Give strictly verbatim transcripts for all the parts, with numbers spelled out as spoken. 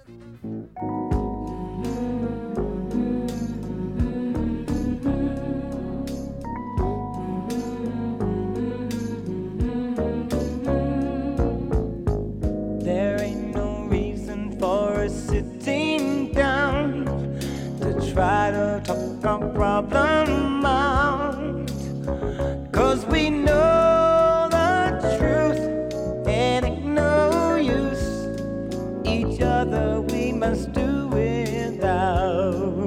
There ain't no reason for us sitting down to try to talk our problem out, 'cause we know the truth and ain't no use. Each other we must do without.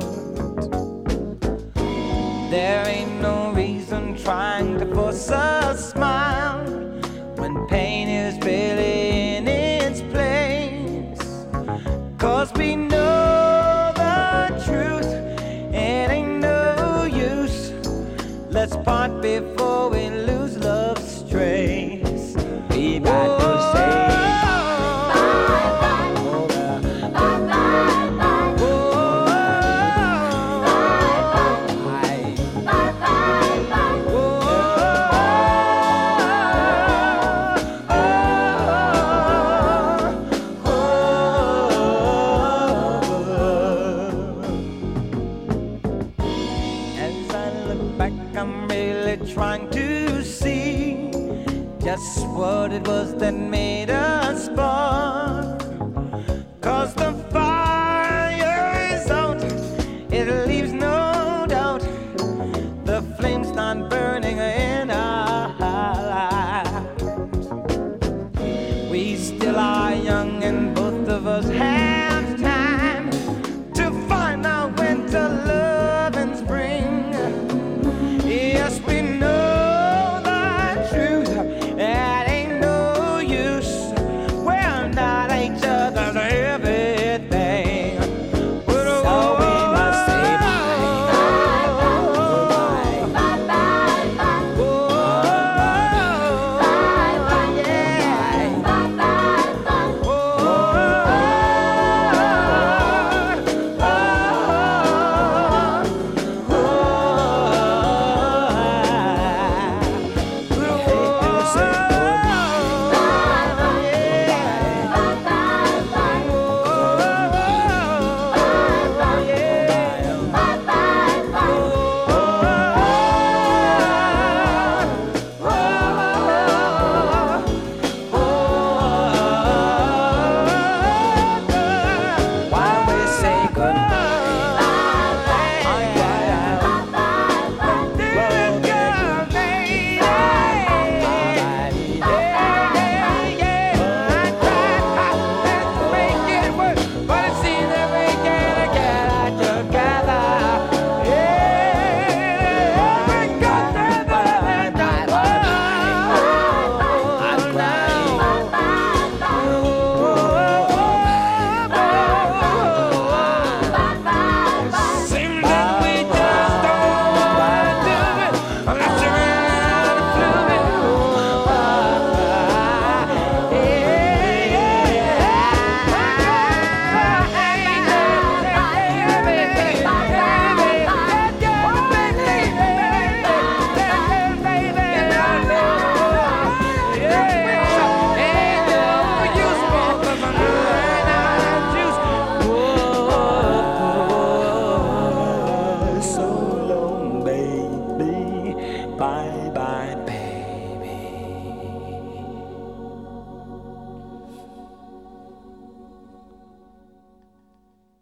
There ain't no reason trying to force a smile when pain is really in its place, 'cause we know the truth and ain't no use. Let's part before we lose love's trace. We got to say I'm really trying to see just what it was that made us part, 'cause the